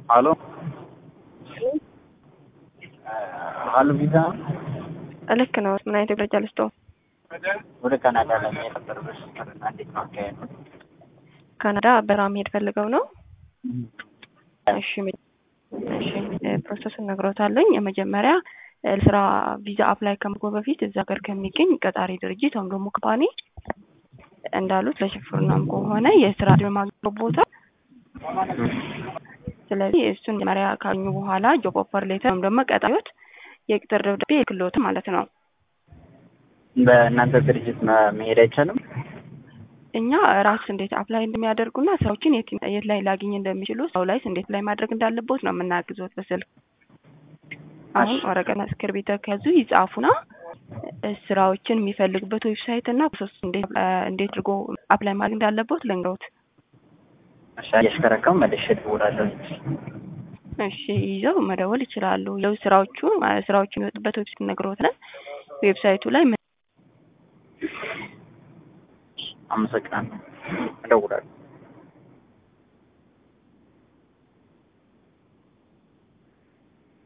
Hello? Hello, visa? ልክ ነው። ምን አይነት ደረጃ ልስጠው? ወደ ካናዳ ለመሄድ ነበር እንዴት ነው አካሄዱ? ካናዳ በራ መሄድ ፈልገው ነው? እሺ ፕሮሰሱን ነግሮታለኝ። የመጀመሪያ ስራ ቪዛ አፕላይ ከመግባት በፊት እዛ ሀገር ከሚገኝ ቀጣሪ ድርጅት ወይም ደግሞ ካምፓኒ እንዳሉት ለሽፍርናም ከሆነ የስራ ማግኘት ቦታ ስለዚህ እሱን መሪያ ካኙ በኋላ ጆብ ኦፈር ሌተር ወይም ደግሞ ቀጣሪዎች የቅጥር ደብዳቤ ይልክሎት ማለት ነው። በእናንተ ድርጅት መሄድ አይቻልም? እኛ ራስ እንዴት አፕላይ እንደሚያደርጉና ሰዎችን የት ላይ ላግኝ እንደሚችሉ ሰው ላይ እንዴት ላይ ማድረግ እንዳለበት ነው የምናግዘው በስልክ። አሁን ወረቀና እስክሪብቶ ከያዙ ይጻፉና ስራዎችን የሚፈልጉበት ዌብሳይት እና ፕሮሰስ እንዴት አድርጎ አፕላይ ማድረግ እንዳለበት ልንገሩት። እሺ ያሽከረከው መልሼ እደውላለሁ። እሺ ይዘው መደወል ይችላሉ። ያው ስራዎቹ የሚወጡበት ዌብሳይት ነግሮታል። ዌብሳይቱ ላይ አመሰግናለሁ። እደውላለሁ።